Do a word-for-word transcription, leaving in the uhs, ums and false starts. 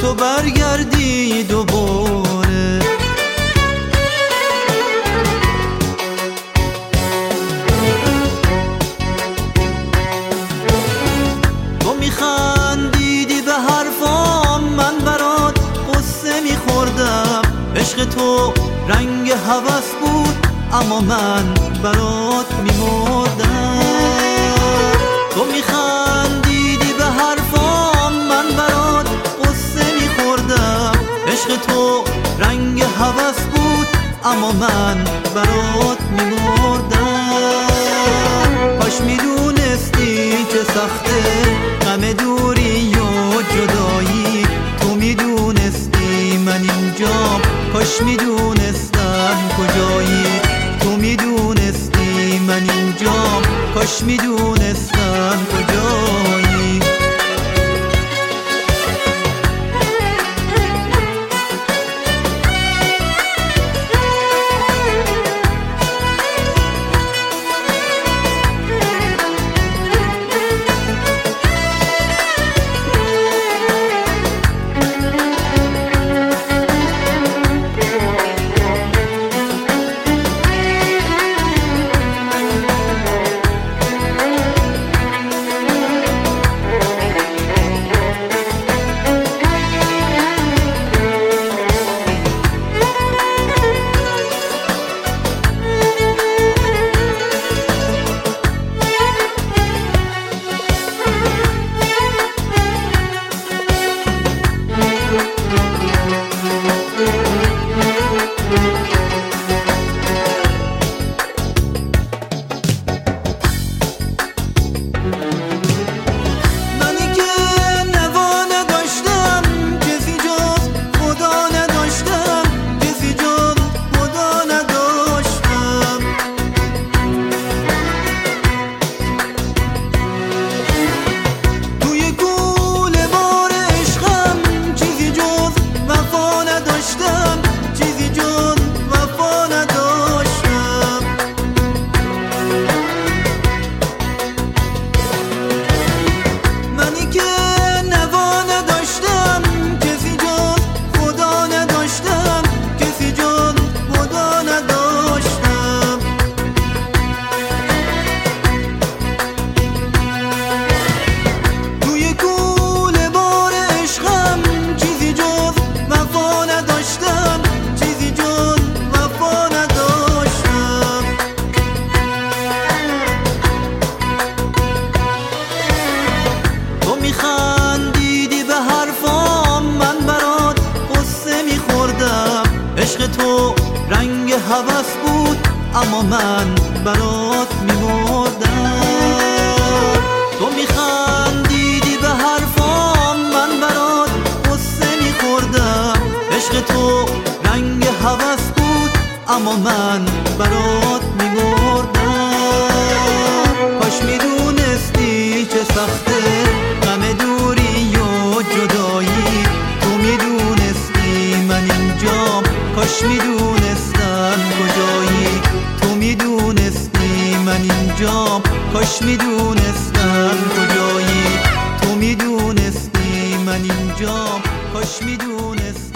تو برگردی دوباره. تو میخندیدی به حرفام، من برات قصه میخوردم. عشق تو رنگ هوس بود اما من برات میمردم. تو میخندیدی به حرفام، من برات قصه میخوردم. عشق تو رنگ هوس بود اما من برات میمردم. کاش میدونستی چه سخته غم دوری و جدایی. تو میدونستی من اینجام، کاش میدونستم کجایی. تو میدونستی من اینجام، کاش میدونستم کجایی. عشق تو رنگ هوس بود اما من برات میمردم. تو میخندیدی به حرفام، من برات قصه میخوردم. عشق تو رنگ هوس بود اما من برات میمردم. کاش میدونستی چه سخته غم دوری و جدایی. تو میدونستی من اینجام، کاش میدونستم کجایی. تو میدونستی من اینجام، کاش میدونستم کجایی. تو میدونستی من اینجام، کاش میدونستم